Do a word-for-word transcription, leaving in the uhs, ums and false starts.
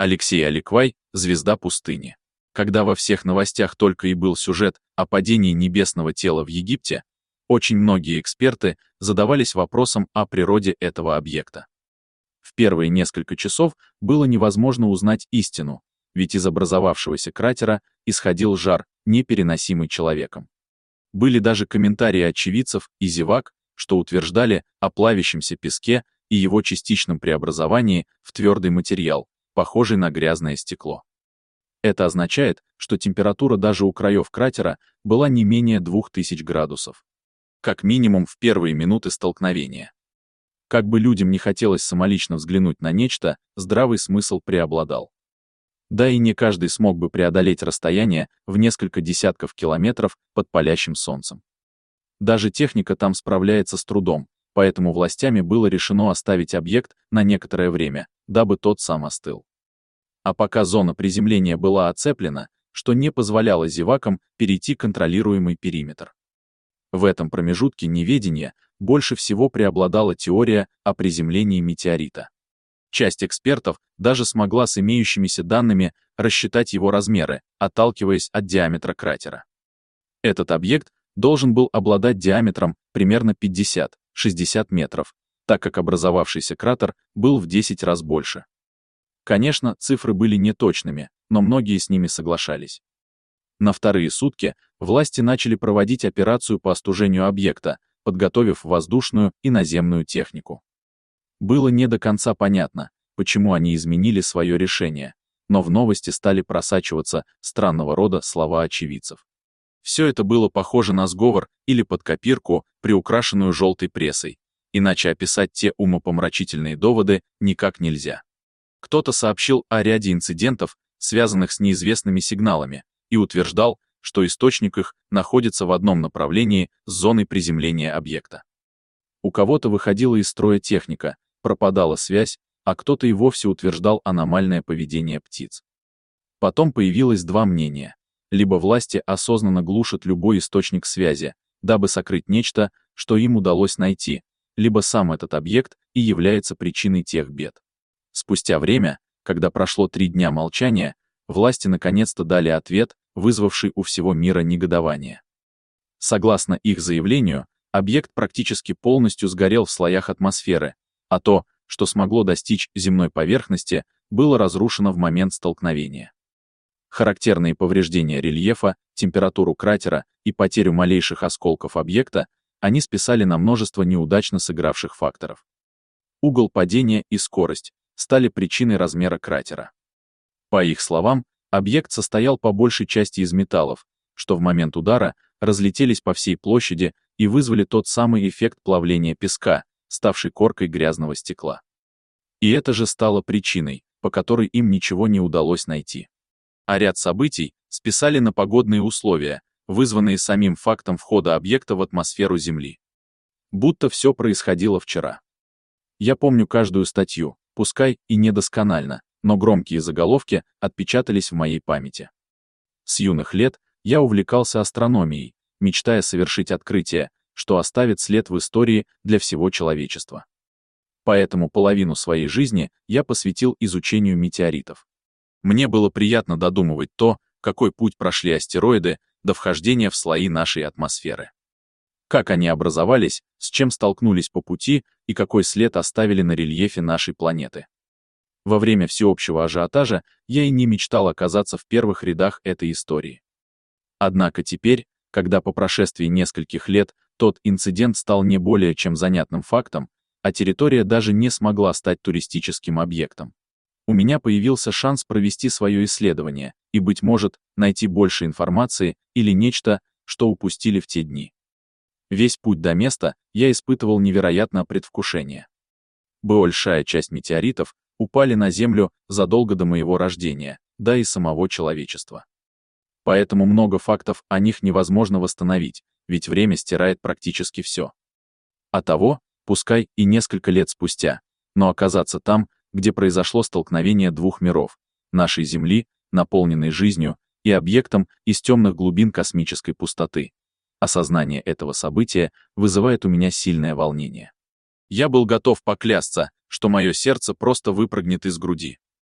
Алексей Алеквай, «Звезда пустыни». Когда во всех новостях только и был сюжет о падении небесного тела в Египте, очень многие эксперты задавались вопросом о природе этого объекта. В первые несколько часов было невозможно узнать истину, ведь из образовавшегося кратера исходил жар, непереносимый человеком. Были даже комментарии очевидцев и зевак, что утверждали о плавящемся песке и его частичном преобразовании в твердый материал, похожий на грязное стекло. Это означает, что температура даже у краев кратера была не менее двух тысяч градусов. Как минимум в первые минуты столкновения. Как бы людям не хотелось самолично взглянуть на нечто, здравый смысл преобладал. Да и не каждый смог бы преодолеть расстояние в несколько десятков километров под палящим солнцем. Даже техника там справляется с трудом, поэтому властями было решено оставить объект на некоторое время, дабы тот сам остыл. А пока зона приземления была оцеплена, что не позволяло зевакам перейти контролируемый периметр. В этом промежутке неведения больше всего преобладала теория о приземлении метеорита. Часть экспертов даже смогла с имеющимися данными рассчитать его размеры, отталкиваясь от диаметра кратера. Этот объект должен был обладать диаметром примерно пятьдесят-шестьдесят метров, так как образовавшийся кратер был в десять раз больше. Конечно, цифры были неточными, но многие с ними соглашались. На вторые сутки власти начали проводить операцию по остужению объекта, подготовив воздушную и наземную технику. Было не до конца понятно, почему они изменили свое решение, но в новости стали просачиваться странного рода слова очевидцев. Все это было похоже на сговор или под копирку, приукрашенную желтой прессой, иначе описать те умопомрачительные доводы никак нельзя. Кто-то сообщил о ряде инцидентов, связанных с неизвестными сигналами, и утверждал, что источник их находится в одном направлении с зоной приземления объекта. У кого-то выходила из строя техника, пропадала связь, а кто-то и вовсе утверждал аномальное поведение птиц. Потом появилось два мнения. Либо власти осознанно глушат любой источник связи, дабы сокрыть нечто, что им удалось найти, либо сам этот объект и является причиной тех бед. Спустя время, когда прошло три дня молчания, власти наконец-то дали ответ, вызвавший у всего мира негодование. Согласно их заявлению, объект практически полностью сгорел в слоях атмосферы, а то, что смогло достичь земной поверхности, было разрушено в момент столкновения. Характерные повреждения рельефа, температуру кратера и потерю малейших осколков объекта они списали на множество неудачно сыгравших факторов. Угол падения и скорость стали причиной размера кратера. По их словам, объект состоял по большей части из металлов, что в момент удара разлетелись по всей площади и вызвали тот самый эффект плавления песка, ставший коркой грязного стекла. И это же стало причиной, по которой им ничего не удалось найти. А ряд событий списали на погодные условия, вызванные самим фактом входа объекта в атмосферу Земли. Будто все происходило вчера. Я помню каждую статью, пускай и недосконально, но громкие заголовки отпечатались в моей памяти. С юных лет я увлекался астрономией, мечтая совершить открытие, что оставит след в истории для всего человечества. Поэтому половину своей жизни я посвятил изучению метеоритов. Мне было приятно додумывать то, какой путь прошли астероиды до вхождения в слои нашей атмосферы. Как они образовались, с чем столкнулись по пути и какой след оставили на рельефе нашей планеты. Во время всеобщего ажиотажа я и не мечтал оказаться в первых рядах этой истории. Однако теперь, когда по прошествии нескольких лет тот инцидент стал не более чем занятным фактом, а территория даже не смогла стать туристическим объектом, у меня появился шанс провести свое исследование и, быть может, найти больше информации или нечто, что упустили в те дни. Весь путь до места я испытывал невероятное предвкушение. Большая часть метеоритов упали на Землю задолго до моего рождения, да и самого человечества. Поэтому много фактов о них невозможно восстановить, ведь время стирает практически все. А того, пускай и несколько лет спустя, но оказаться там, где произошло столкновение двух миров, нашей Земли, наполненной жизнью, и объектом из темных глубин космической пустоты. Осознание этого события вызывает у меня сильное волнение. Я был готов поклясться, что мое сердце просто выпрыгнет из груди.